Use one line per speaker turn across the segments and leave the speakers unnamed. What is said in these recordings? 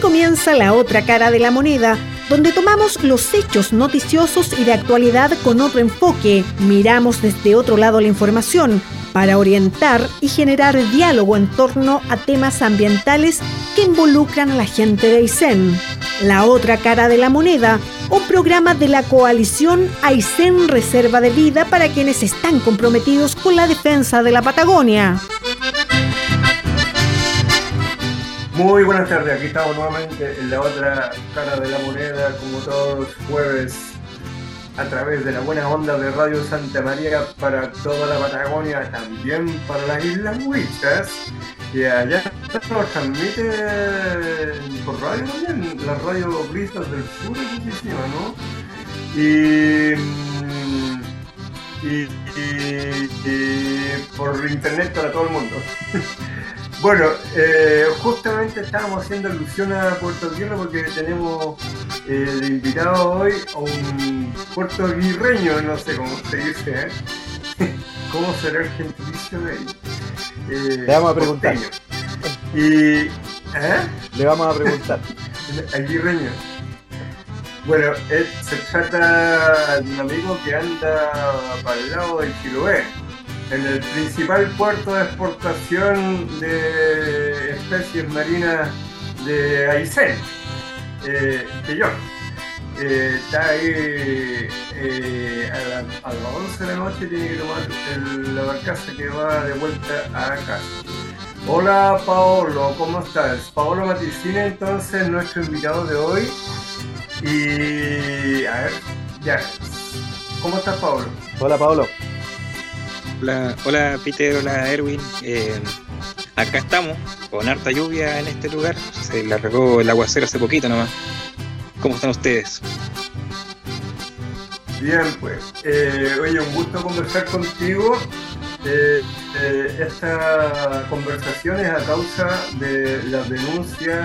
comienza La Otra Cara de la Moneda, donde tomamos los hechos noticiosos y de actualidad con otro enfoque, miramos desde otro lado la información para orientar y generar diálogo en torno a temas ambientales que involucran a la gente de Aysén. La Otra Cara de la Moneda, un programa de la coalición Aysén Reserva de Vida para quienes están comprometidos con la defensa de la Patagonia.
Muy buenas tardes, aquí estamos nuevamente en La Otra Cara de la Moneda, como todos los jueves, a través de la buena onda de Radio Santa María para toda la Patagonia, también para las Islas Muichas, y allá nos transmite por radio también, la radio Brisas del Sur, muchísima, ¿no? Y por internet para todo el mundo. Bueno, justamente estábamos haciendo alusión a Puerto Aguirre porque tenemos de invitado hoy a un puertoaguirreño, no sé cómo se dice, ¿eh? ¿Cómo será el gentilicio de él?
Le vamos a preguntar. Le vamos a preguntar.
Aguirreño. Bueno, se trata de un amigo que anda para el lado de Chiloé, en el principal puerto de exportación de especies marinas de Aysén, Quellón. Está ahí a las 11 de la noche, tiene que tomar la barcaza que va de vuelta a casa. Hola Paolo, ¿cómo estás? Paolo Maticini, entonces, nuestro invitado de hoy. Y a ver, ya. ¿Cómo estás, Paolo?
Hola, Paolo.
Hola Peter, hola Erwin. Acá estamos con harta lluvia en este lugar. Se largó el aguacero hace poquito nomás. ¿Cómo están ustedes?
Bien, pues. Oye, un gusto conversar contigo. Esta conversación es a causa de las denuncias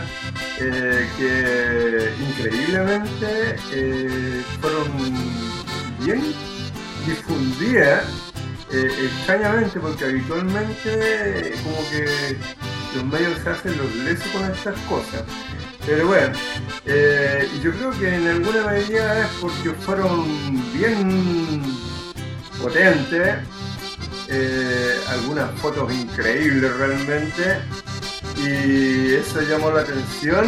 que increíblemente fueron bien difundidas. Extrañamente, porque habitualmente como que los medios se hacen los lesos con estas cosas, pero bueno, yo creo que en alguna medida es porque fueron bien potentes, algunas fotos increíbles realmente, y eso llamó la atención,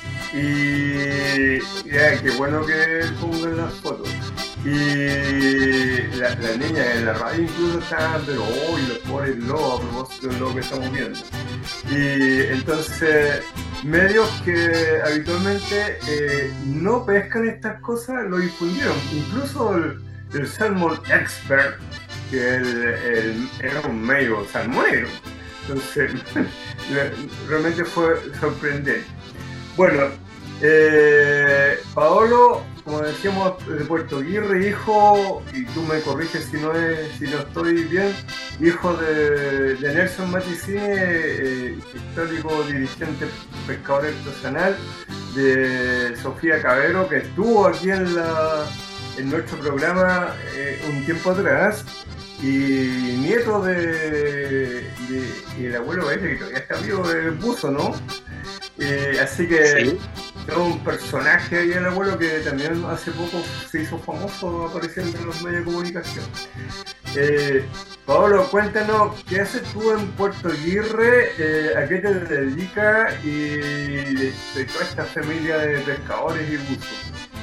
y qué bueno que pongan las fotos. Y la niña en la radio incluso está, pero hoy los pobres lobos, a propósito de lo que estamos viendo. Y entonces, medios que habitualmente no pescan estas cosas lo difundieron. Incluso el Salmon Expert, que era un medio salmonero. Entonces, realmente fue sorprendente. Bueno, Paolo, como decíamos, de Puerto Aguirre, hijo, y tú me corriges si no estoy bien, hijo de Nelson Maticini, histórico dirigente pescador artesanal, de Sofía Cabero, que estuvo aquí en nuestro programa un tiempo atrás, y nieto de el abuelo Baile, que todavía está vivo, el buzo, ¿no? Así que sí. Tengo un personaje ahí, el abuelo, que también hace poco se hizo famoso apareciendo en los medios de comunicación. Paolo, cuéntanos, ¿qué haces tú en Puerto Aguirre? ¿A qué te dedicas? Y de toda esta familia de pescadores y buzos.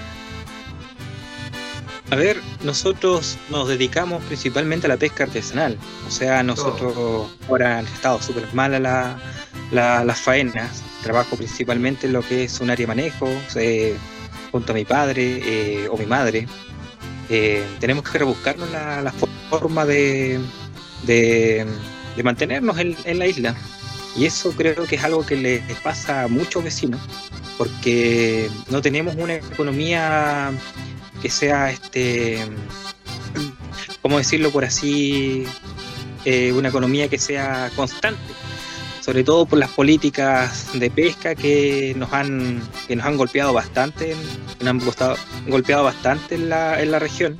A ver, nosotros nos dedicamos principalmente a la pesca artesanal. O sea, nosotros ahora han estado súper mal las faenas. Trabajo principalmente en lo que es un área de manejo, junto a mi padre o mi madre. Tenemos que rebuscarnos la forma de mantenernos en la isla. Y eso creo que es algo que les pasa a muchos vecinos, porque no tenemos una economía que sea, ¿cómo decirlo por así? Una economía que sea constante, sobre todo por las políticas de pesca que nos han golpeado bastante, en la región.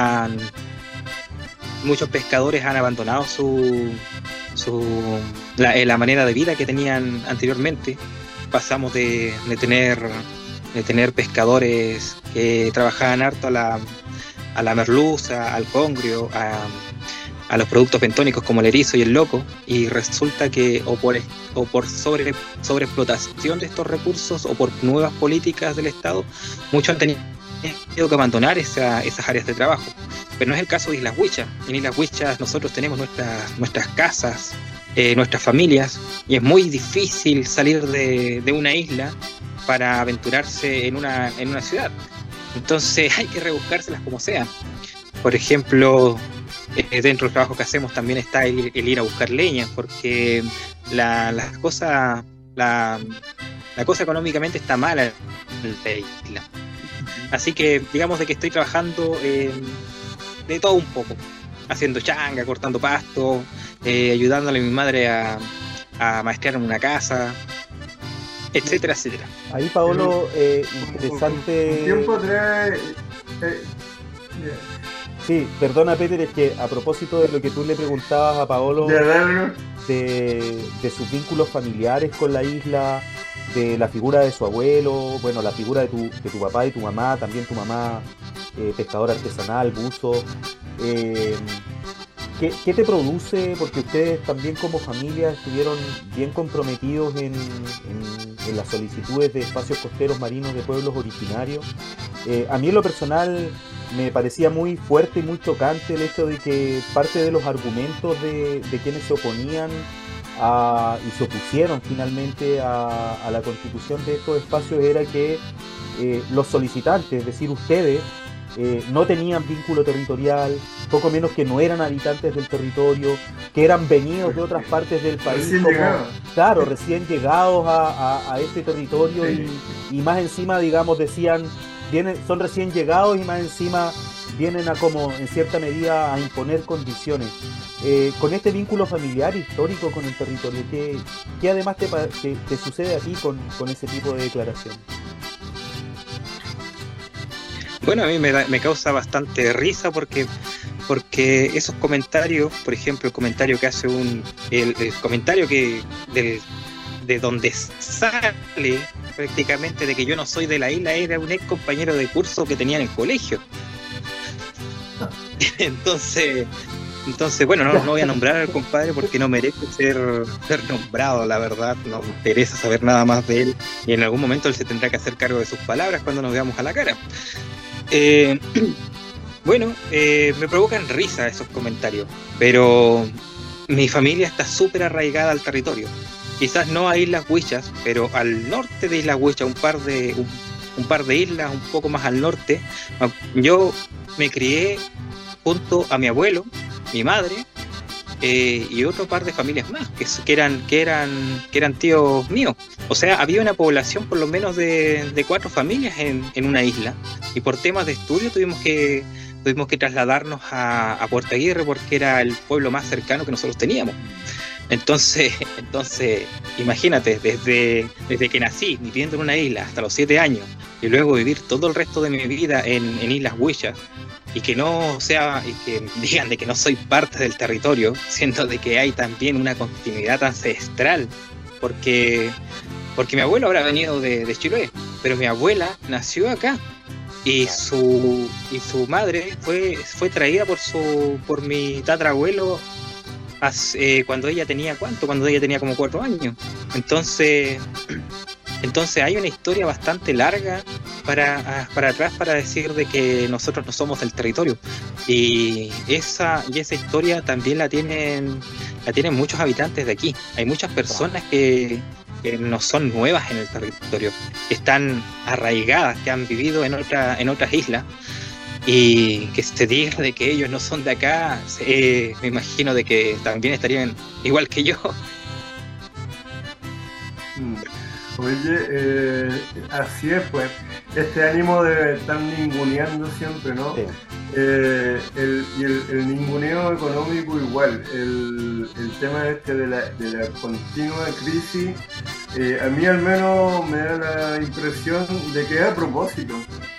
Muchos pescadores han abandonado la manera de vida que tenían anteriormente, pasamos de tener pescadores que trabajaban harto a la merluza, al congrio, a los productos bentónicos como el erizo y el loco, y resulta que o por sobreexplotación de estos recursos o por nuevas políticas del Estado, muchos han tenido que abandonar esas áreas de trabajo. Pero no es el caso de Islas Huichas. En Islas Huichas nosotros tenemos nuestras casas, nuestras familias, y es muy difícil salir de una isla para aventurarse en una ciudad. Entonces hay que rebuscárselas como sea. Por ejemplo, dentro del trabajo que hacemos también está el ir a buscar leña, porque la cosa económicamente está mala en la isla. Así que digamos de que estoy trabajando de todo un poco, haciendo changa, cortando pasto, ayudándole a mi madre a maestrear en una casa, etcétera, etcétera.
Ahí, Paolo, interesante.
Un tiempo atrás.
Sí, perdona, Peter, es que a propósito de lo que tú le preguntabas a Paolo de sus vínculos familiares con la isla, de la figura de su abuelo, bueno, la figura de tu papá y tu mamá, también tu mamá pescadora artesanal, buzo. ¿Qué te produce? Porque ustedes también como familia estuvieron bien comprometidos en las solicitudes de espacios costeros marinos de pueblos originarios. A mí en lo personal me parecía muy fuerte y muy chocante el hecho de que parte de los argumentos de quienes se oponían y se opusieron finalmente a la constitución de estos espacios era que los solicitantes, es decir, ustedes, no tenían vínculo territorial, poco menos que no eran habitantes del territorio, que eran venidos de otras partes del país, recién llegados a este territorio, sí. y más encima, digamos, decían, son recién llegados y más encima vienen a como, en cierta medida, a imponer condiciones. Con este vínculo familiar, histórico con el territorio, ¿qué además te sucede a ti con ese tipo de declaración?
Bueno, a mí me causa bastante risa porque esos comentarios, por ejemplo, el comentario que hace el comentario de donde sale prácticamente de que yo no soy de la isla, era un ex compañero de curso que tenía en el colegio. Entonces, bueno, no voy a nombrar al compadre porque no merece ser nombrado, la verdad, no me interesa saber nada más de él, y en algún momento él se tendrá que hacer cargo de sus palabras cuando nos veamos a la cara. Bueno, me provocan risa esos comentarios, pero mi familia está súper arraigada al territorio. Quizás no a Islas Huichas, pero al norte de Islas Huichas, un par de islas un poco más al norte. Yo me crié junto a mi abuelo, mi madre, y otro par de familias más que eran tíos míos. O sea, había una población por lo menos de 4 familias en una isla, y por temas de estudio tuvimos que trasladarnos a Puerto Aguirre porque era el pueblo más cercano que nosotros teníamos. Entonces, imagínate, desde que nací viviendo en una isla hasta los 7 años, y luego vivir todo el resto de mi vida en Islas Huichas, y que digan de que no soy parte del territorio, siendo de que hay también una continuidad ancestral, porque mi abuelo habrá venido de Chiloé, pero mi abuela nació acá, y su madre fue traída por mi tatarabuelo cuando ella tenía como 4 años. Entonces hay una historia bastante larga para atrás para decir de que nosotros no somos del territorio, y esa historia también la tienen muchos habitantes de aquí. Hay muchas personas que no son nuevas en el territorio, que están arraigadas, que han vivido en otras islas, y que se diga de que ellos no son de acá, me imagino de que también estarían igual que yo.
Oye, así es, pues, este ánimo de estar ninguneando siempre, ¿no? Sí. El ninguneo económico igual, el tema de la continua crisis, a mí al menos me da la impresión de que es a propósito,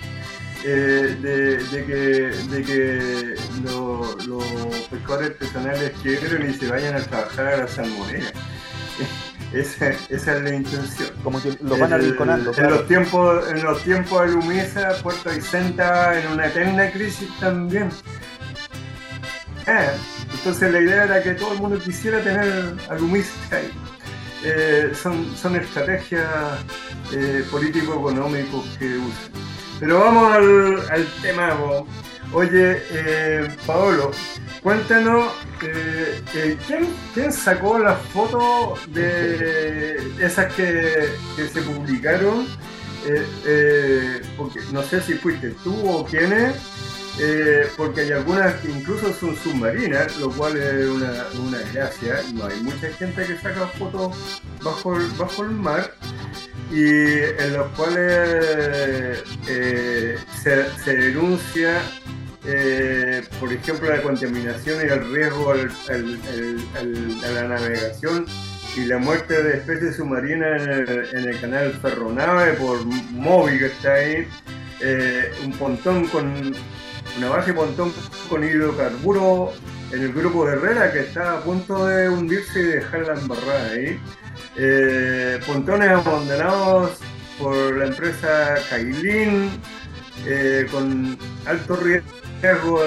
de que los pescadores artesanales quiebren y se vayan a trabajar a la salmonera. Esa es la intención.
Como que los van arrinconando.
En los tiempos de Lumisa, Puerto Aysén en una eterna crisis también. Entonces la idea era que todo el mundo quisiera tener a Lumisa ahí. Son estrategias político-económicos que usan. Pero vamos al tema. Oye, Paolo, cuéntanos, ¿quién sacó las fotos de esas que se publicaron? Porque no sé si fuiste tú o quiénes, porque hay algunas que incluso son submarinas, lo cual es una gracia. No hay mucha gente que saca fotos bajo el mar, y en los cuales se denuncia, por ejemplo, la contaminación y el riesgo a la navegación y la muerte de especies submarinas en el canal Ferronave por Moby, que está ahí, un pontón una base pontón con hidrocarburos en el grupo de Herrera, que está a punto de hundirse y dejarla embarrada ahí. Pontones abandonados por la empresa Cailín, con alto riesgo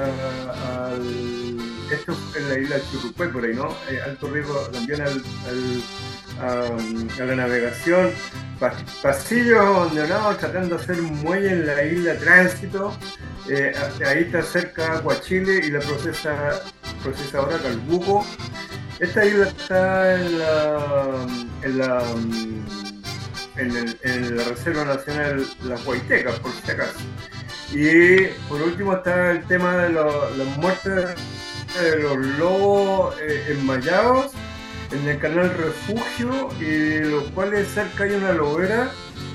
esto en la isla Churrupé, por ahí, ¿no? Alto riesgo también a la navegación. Pasillos abandonados tratando de hacer un muelle en la isla Tránsito. Ahí está cerca Coachile y la procesadora Calbuco. Esta isla está en la Reserva Nacional Las Huaytecas, por si acaso. Y por último está el tema de las muertes de los lobos enmayados en el canal Refugio, y los cuales cerca hay una lobera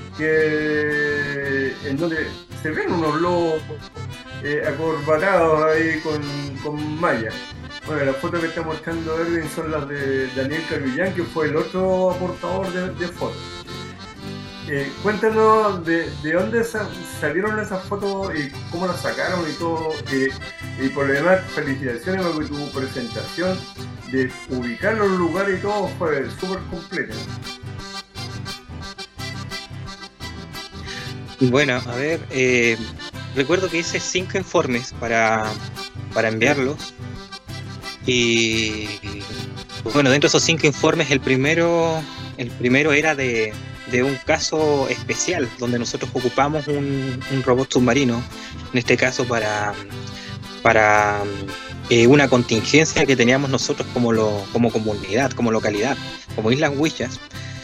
en donde se ven unos lobos acorbatados ahí con mallas. Bueno, las fotos que está mostrando Erwin son las de Daniel Carvillán, que fue el otro aportador de fotos. Cuéntanos de dónde salieron esas fotos y cómo las sacaron y todo. Y por lo demás, felicitaciones por tu presentación, de ubicar los lugares y todo fue súper completo.
Bueno, a ver, recuerdo que hice 5 informes para enviarlos. Y bueno, dentro de esos 5 informes, el primero era de un caso especial donde nosotros ocupamos un robot submarino, en este caso para una contingencia que teníamos nosotros como comunidad, como localidad, como Islas Huillas.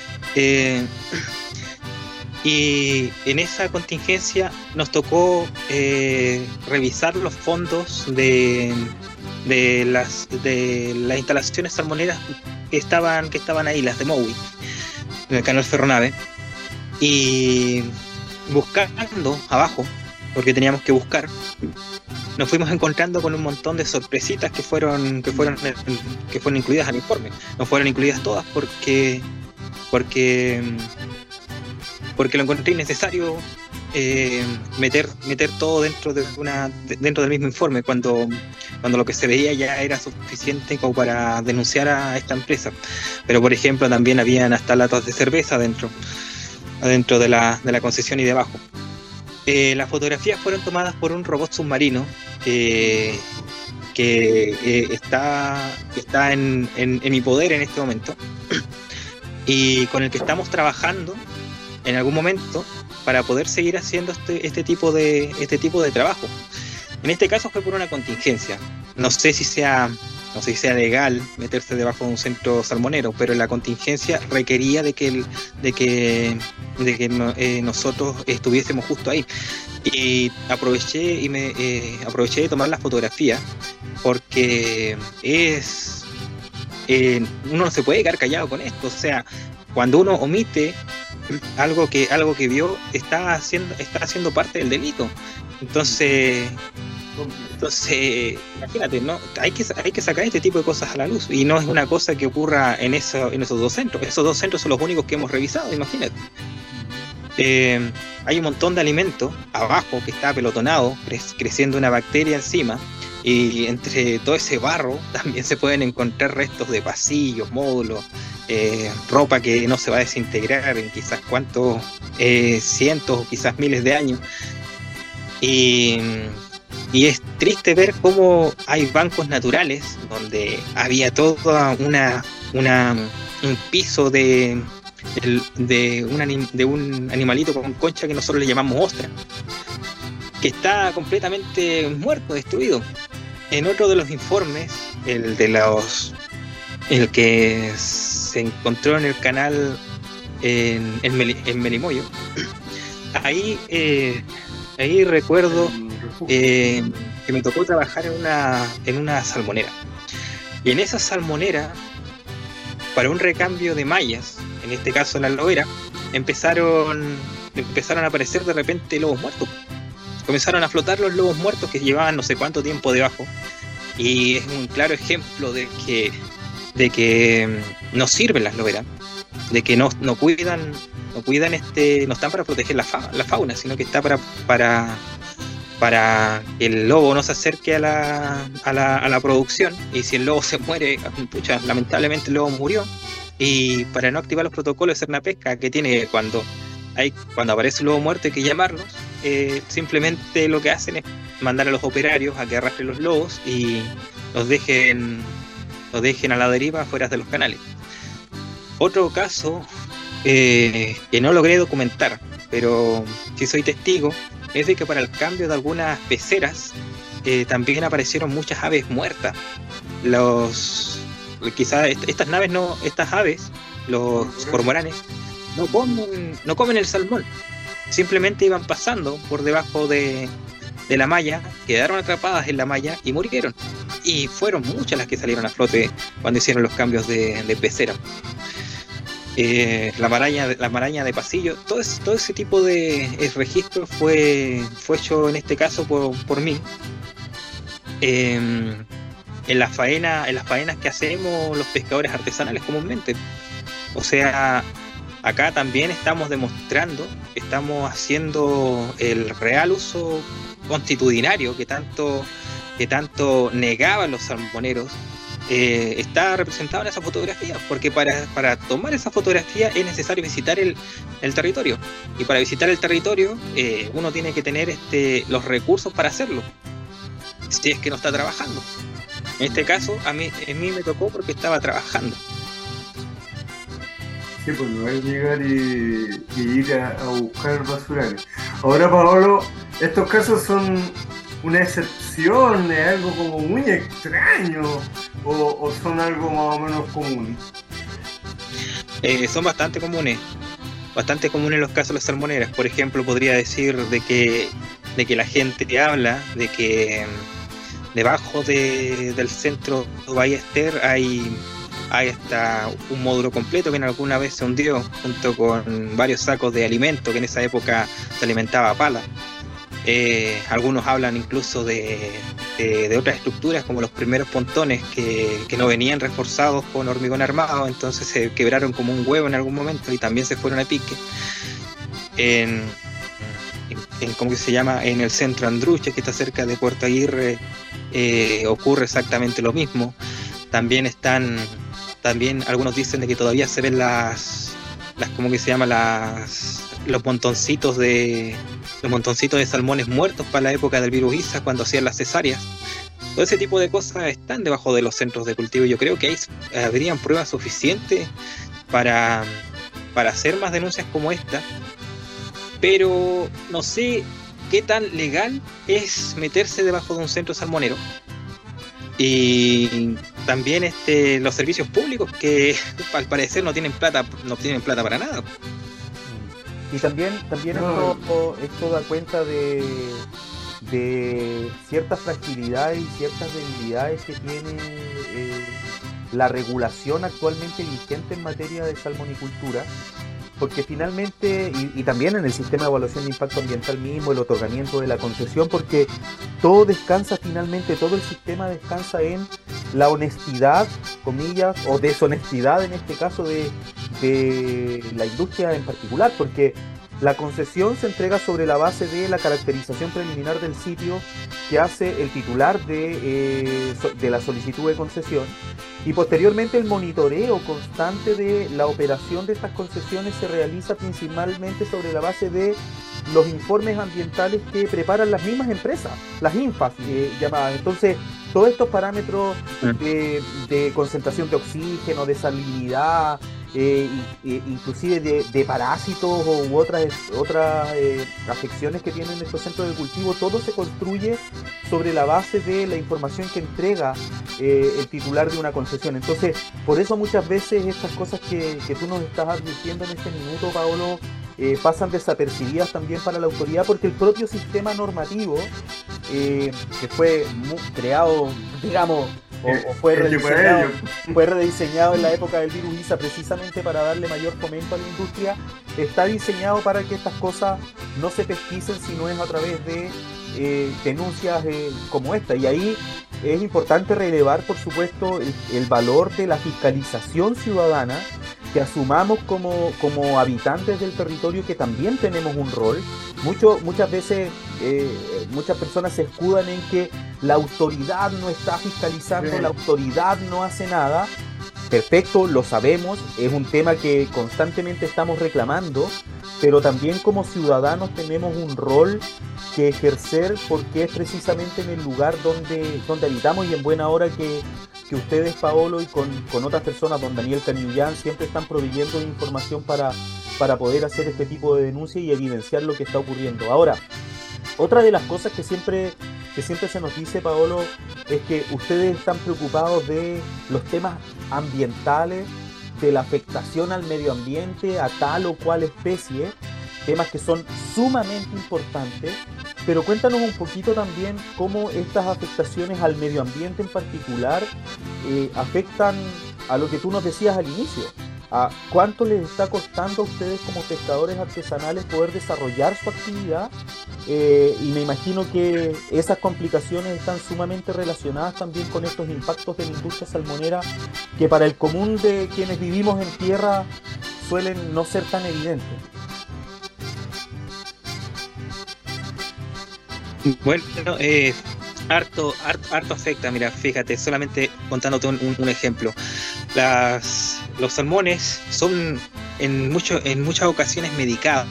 Y en esa contingencia nos tocó revisar los fondos de las instalaciones salmoneras que estaban ahí, las de Moby, en el canal Ferronave, y buscando abajo, porque teníamos que buscar, nos fuimos encontrando con un montón de sorpresitas que fueron incluidas al informe. No fueron incluidas todas porque lo encontré innecesario meter todo dentro del mismo informe, cuando lo que se veía ya era suficiente como para denunciar a esta empresa. Pero por ejemplo también habían hasta latas de cerveza adentro de la concesión y debajo. Las fotografías fueron tomadas por un robot submarino que está en mi poder en este momento, y con el que estamos trabajando en algún momento para poder seguir haciendo este tipo de trabajo. En este caso fue por una contingencia. No sé si sea legal meterse debajo de un centro salmonero, pero la contingencia requería de que nosotros estuviésemos justo ahí. Y aproveché de tomar la fotografía, porque uno no se puede quedar callado con esto. O sea, cuando uno omite algo que vio, está haciendo parte del delito. Entonces imagínate, ¿no? Hay que sacar este tipo de cosas a la luz, y no es una cosa que ocurra en esos 2 centros. Esos 2 centros son los únicos que hemos revisado, imagínate. Hay un montón de alimento abajo que está apelotonado, creciendo una bacteria encima, y entre todo ese barro también se pueden encontrar restos de pasillos, módulos, ropa que no se va a desintegrar en quizás cuántos cientos o quizás miles de años. Y es triste ver cómo hay bancos naturales donde había toda un piso de un animalito con concha que nosotros le llamamos ostra, que está completamente muerto, destruido. En otro de los informes, el que se encontró en el canal en Melimoyo, ahí recuerdo que me tocó trabajar en una salmonera, y en esa salmonera, para un recambio de mallas, en este caso la lobera, empezaron a aparecer de repente lobos muertos. Comenzaron a flotar los lobos muertos que llevaban no sé cuánto tiempo debajo, y es un claro ejemplo de que no sirven las loberas, de que no cuidan, no están para proteger la fauna, sino que está para que el lobo no se acerque a la producción, y si el lobo se muere, pucha, lamentablemente el lobo murió. Y para no activar los protocolos de Cernapesca, que tiene cuando aparece un lobo muerto hay que llamarlos, simplemente lo que hacen es mandar a los operarios a que arrastren los lobos y los dejen a la deriva afuera de los canales. Otro caso que no logré documentar, pero sí soy testigo, es de que para el cambio de algunas peceras también aparecieron muchas aves muertas. Quizás estas aves, los cormoranes, no comen el salmón, simplemente iban pasando por debajo de la malla, quedaron atrapadas en la malla y murieron. Y fueron muchas las que salieron a flote cuando hicieron los cambios de pecera. La maraña de pasillo, todo ese tipo de registro fue hecho en este caso por mí. En las faenas que hacemos los pescadores artesanales comúnmente. O sea, acá también estamos demostrando que estamos haciendo el real uso constitucionario que tanto negaban los salmoneros. Está representado en esa fotografía, porque para tomar esa fotografía es necesario visitar el territorio, y para visitar el territorio uno tiene que tener los recursos para hacerlo, si es que no está trabajando. En este caso a mí me tocó porque estaba trabajando.
Sí, pues no es llegar y ir a buscar basurales. Ahora, Paolo, estos casos son una excepción, es algo como muy extraño, o son algo más o menos comunes.
Son bastante comunes los casos de las salmoneras. Por ejemplo, podría decir de que la gente habla de que debajo del centro de Bahía Ester hay hasta un módulo completo que en alguna vez se hundió, junto con varios sacos de alimento que en esa época se alimentaba a pala. Algunos hablan incluso de otras estructuras, como los primeros pontones que no venían reforzados con hormigón armado, entonces se quebraron como un huevo en algún momento y también se fueron a pique. ¿Cómo que se llama? En el centro Andruche, que está cerca de Puerto Aguirre, ocurre exactamente lo mismo. También algunos dicen de que todavía se ven ¿cómo que se llama? Los montoncitos de salmones muertos para la época del virus ISA, cuando hacían las cesáreas. Todo ese tipo de cosas están debajo de los centros de cultivo. Yo creo que ahí habrían pruebas suficientes para hacer más denuncias como esta, pero no sé qué tan legal es meterse debajo de un centro salmonero. Y también los servicios públicos, que al parecer no tienen plata para nada.
Y también esto da cuenta de ciertas fragilidades y ciertas debilidades que tiene la regulación actualmente vigente en materia de salmonicultura, porque finalmente, y también en el sistema de evaluación de impacto ambiental mismo, el otorgamiento de la concesión, porque todo el sistema descansa en la honestidad, comillas, o deshonestidad en este caso de la industria en particular, porque La concesión se entrega sobre la base de la caracterización preliminar del sitio que hace el titular de la solicitud de concesión, y posteriormente el monitoreo constante de la operación de estas concesiones se realiza principalmente sobre la base de los informes ambientales que preparan las mismas empresas, las INFAS llamadas. Entonces, todos estos parámetros de concentración de oxígeno, de salinidad, inclusive de parásitos u otras afecciones que tienen estos centros de cultivo, todo se construye sobre la base de la información que entrega el titular de una concesión. Entonces, por eso muchas veces estas cosas que tú nos estás advirtiendo en este minuto, Paolo, pasan desapercibidas también para la autoridad, porque el propio sistema normativo que fue creado, digamos, o fue rediseñado en la época del virus ISA precisamente para darle mayor fomento a la industria, está diseñado para que estas cosas no se pesquisen si no es a través de denuncias como esta. Y ahí es importante relevar, por supuesto, el valor de la fiscalización ciudadana, que asumamos como habitantes del territorio que también tenemos un rol. Muchas veces muchas personas se escudan en que la autoridad no está fiscalizando, la autoridad no hace nada. Perfecto, lo sabemos, es un tema que constantemente estamos reclamando, pero también como ciudadanos tenemos un rol que ejercer, porque es precisamente en el lugar donde habitamos, y en buena hora que ustedes, Paolo, y con otras personas, don Daniel Cañullán, siempre están proveyendo información para poder hacer este tipo de denuncia y evidenciar lo que está ocurriendo. Ahora, otra de las cosas que siempre se nos dice, Paolo, es que ustedes están preocupados de los temas ambientales, de la afectación al medio ambiente, a tal o cual especie, temas que son sumamente importantes, pero cuéntanos un poquito también cómo estas afectaciones al medio ambiente en particular afectan a lo que tú nos decías al inicio. ¿A cuánto les está costando a ustedes como pescadores artesanales poder desarrollar su actividad? Y me imagino que esas complicaciones están sumamente relacionadas también con estos impactos de la industria salmonera, que para el común de quienes vivimos en tierra suelen no ser tan evidentes.
Bueno, harto afecta. Mira, fíjate, solamente contándote un ejemplo. Los salmones son en muchas ocasiones medicados.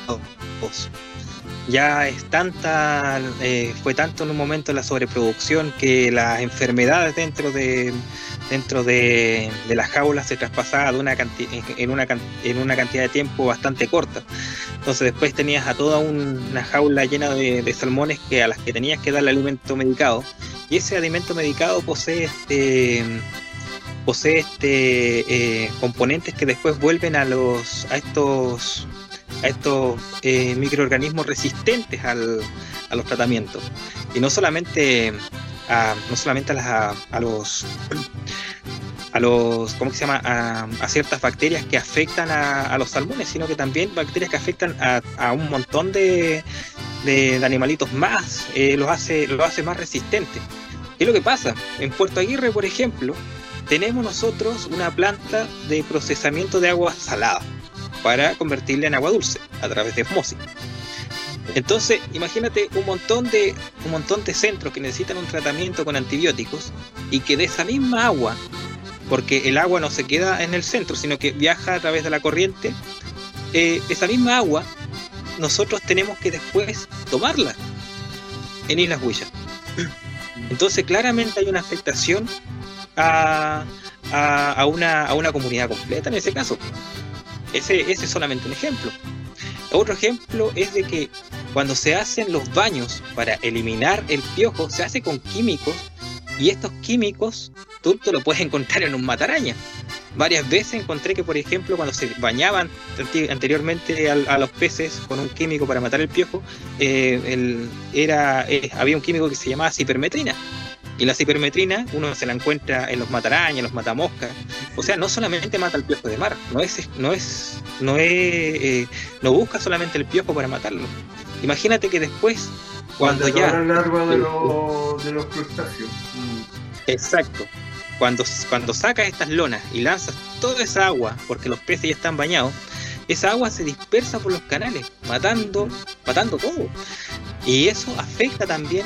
Ya es fue tanto en un momento la sobreproducción que las enfermedades dentro de las jaulas se traspasaban en una cantidad de tiempo bastante corta. Entonces después tenías a toda una jaula llena de salmones a las que tenías que darle alimento medicado, y ese alimento medicado posee componentes que después vuelven a estos microorganismos resistentes a los tratamientos, y no solamente a ciertas bacterias que afectan a los salmones, sino que también bacterias que afectan a un montón de animalitos más, los hace más resistentes. ¿Qué es lo que pasa? En Puerto Aguirre, por ejemplo, tenemos nosotros una planta de procesamiento de agua salada para convertirla en agua dulce a través de osmosis. Entonces, imagínate un montón de centros que necesitan un tratamiento con antibióticos, y que de esa misma agua, porque el agua no se queda en el centro, sino que viaja a través de la corriente, esa misma agua nosotros tenemos que después tomarla en Islas Huillas. Entonces, claramente hay una afectación a una comunidad completa en ese caso. Ese es solamente un ejemplo. Otro ejemplo es de que cuando se hacen los baños para eliminar el piojo, se hace con químicos, y estos químicos tú te lo puedes encontrar en un mataraña. Varias veces encontré que, por ejemplo, cuando se bañaban anteriormente a los peces con un químico para matar el piojo, había un químico que se llamaba cipermetrina. Y la cipermetrina uno se la encuentra en los matarañas, en los matamoscas. O sea, no solamente mata el piojo de mar, no busca solamente el piojo para matarlo. Imagínate que después, cuando ya
el larva de los crustáceos.
Exacto. Cuando sacas estas lonas y lanzas toda esa agua, porque los peces ya están bañados, esa agua se dispersa por los canales, matando todo. Y eso afecta también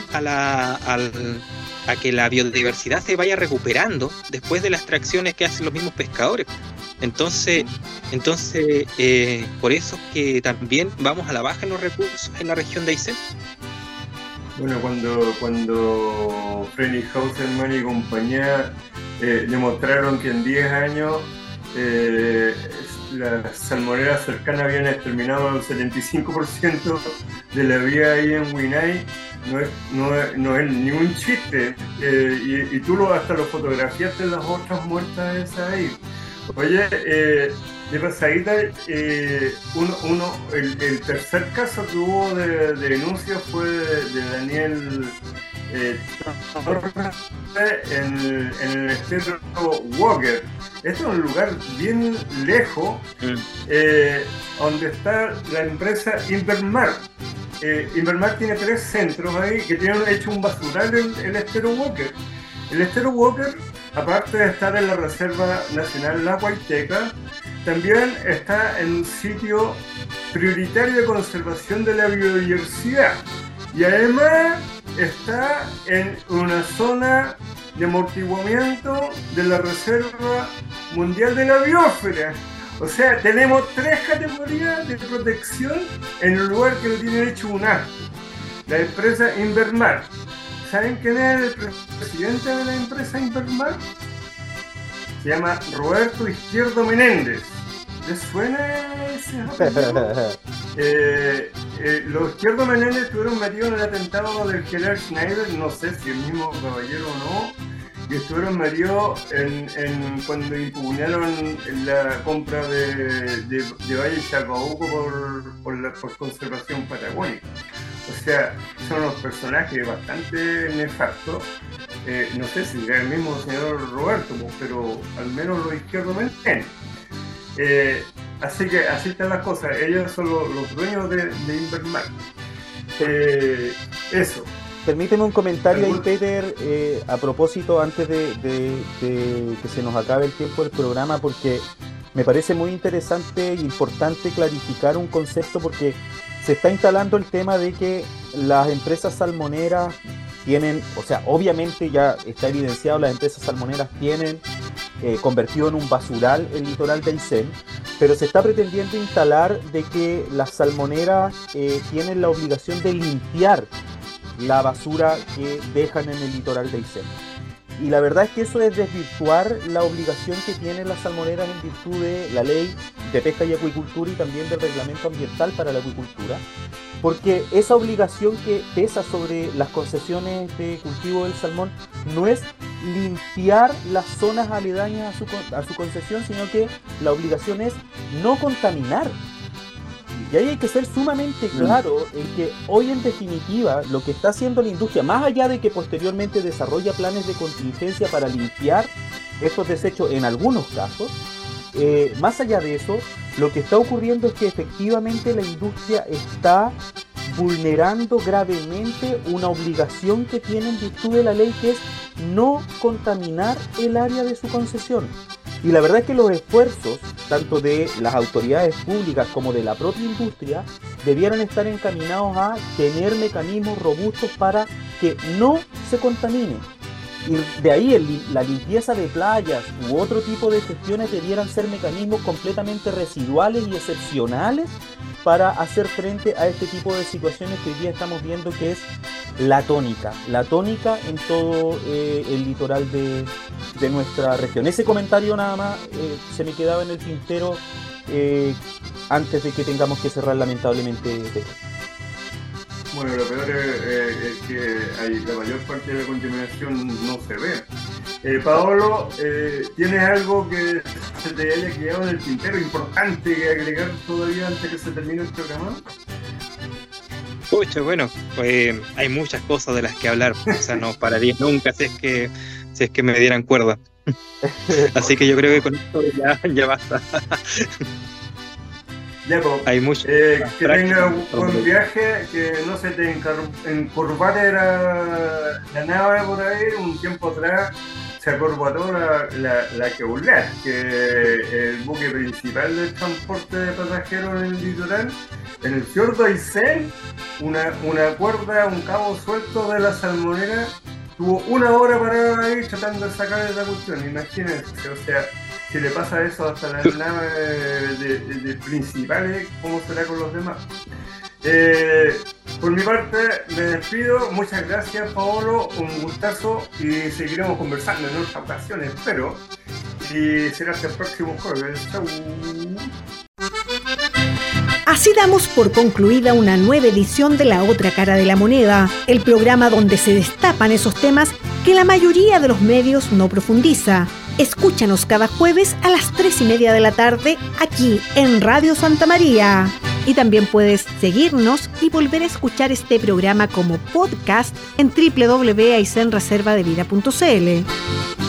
a que la biodiversidad se vaya recuperando después de las extracciones que hacen los mismos pescadores. Entonces, por eso es que también vamos a la baja en los recursos en la región de Aysén.
Bueno, cuando Freddy Hauserman y compañía demostraron que en 10 años las salmoneras cercanas habían exterminado el 75% de la vida ahí en Huinay, no es ni un chiste, y tú hasta lo fotografiaste las otras muertas esas ahí. Oye, de pasadita, el tercer caso que hubo de denuncia fue de Daniel en el estero Walker. Este es un lugar bien lejos, donde está la empresa Invermar. Invermar tiene 3 centros ahí que tienen hecho un basural en el estero Walker. El estero Walker, aparte de estar en la Reserva Nacional La Huayteca, también está en un sitio prioritario de conservación de la biodiversidad. Y además está en una zona de amortiguamiento de la Reserva Mundial de la Biosfera. O sea, tenemos 3 categorías de protección en un lugar que lo tiene hecho un asco. La empresa Invermar. ¿Saben quién es el presidente de la empresa Invermar? Se llama Roberto Izquierdo Menéndez. ¿Les suena ese apellido? Los Izquierdo Menéndez estuvieron metidos en el atentado del general Schneider, no sé si el mismo caballero o no, y estuvieron metidos cuando impugnaron la compra de Valle Chacabuco por conservación patagónica. O sea, son unos personajes bastante nefastos. No sé si era el mismo señor Roberto, pero al menos los Izquierdo Menéndez. Así que así están las cosas. Ellos son los dueños de Invermar. Eso.
Permíteme un comentario ahí, Peter, a propósito, antes de que se nos acabe el tiempo del programa, porque me parece muy interesante e importante clarificar un concepto, porque se está instalando el tema de que las empresas salmoneras tienen, o sea, obviamente ya está evidenciado, las empresas salmoneras tienen convertido en un basural el litoral de Aysén, pero se está pretendiendo instalar de que las salmoneras tienen la obligación de limpiar la basura que dejan en el litoral de Aysén. Y la verdad es que eso es desvirtuar la obligación que tienen las salmoneras en virtud de la ley de pesca y acuicultura y también del reglamento ambiental para la acuicultura, porque esa obligación que pesa sobre las concesiones de cultivo del salmón no es limpiar las zonas aledañas a su concesión, sino que la obligación es no contaminar. Y ahí hay que ser sumamente claro en que hoy, en definitiva, lo que está haciendo la industria, más allá de que posteriormente desarrolla planes de contingencia para limpiar estos desechos en algunos casos, más allá de eso, lo que está ocurriendo es que efectivamente la industria está vulnerando gravemente una obligación que tiene en virtud de la ley, que es no contaminar el área de su concesión. Y la verdad es que los esfuerzos, tanto de las autoridades públicas como de la propia industria, debieran estar encaminados a tener mecanismos robustos para que no se contamine. Y de ahí la limpieza de playas u otro tipo de gestiones debieran ser mecanismos completamente residuales y excepcionales para hacer frente a este tipo de situaciones que hoy día estamos viendo, que es la tónica en todo el litoral de nuestra región. Ese comentario nada más se me quedaba en el tintero antes de que tengamos que cerrar lamentablemente.
Bueno, lo peor es que la mayor parte de la contaminación no se ve. Paolo, ¿tienes algo que se te haya quedado en el tintero importante que agregar todavía antes que se termine el programa?
Pucha, bueno, hay muchas cosas de las que hablar, o sea, no pararía nunca si es que me dieran cuerda. Así que yo creo que con esto ya basta.
Ya, pues,
hay mucho.
Que tenga un buen viaje, que no se te encorvare la nave por ahí. Un tiempo atrás se acorbotó la Keular, que es el buque principal del transporte de pasajeros en el litoral. En el fiordo Aysén, una cuerda, un cabo suelto de la salmonera, tuvo 1 hora parada ahí tratando de sacar esa cuestión. Imagínense, o sea, si le pasa eso hasta las naves de principales, ¿cómo será con los demás? Por mi parte, me despido. Muchas gracias, Paolo. Un gustazo y seguiremos conversando en otras ocasiones, espero. Y será hasta el próximo jueves. Chau.
Así damos por concluida una nueva edición de La Otra Cara de la Moneda, el programa donde se destapan esos temas que la mayoría de los medios no profundiza. Escúchanos cada jueves a las 3:30 de la tarde aquí en Radio Santa María. Y también puedes seguirnos y volver a escuchar este programa como podcast en www.aisenreservadevida.cl.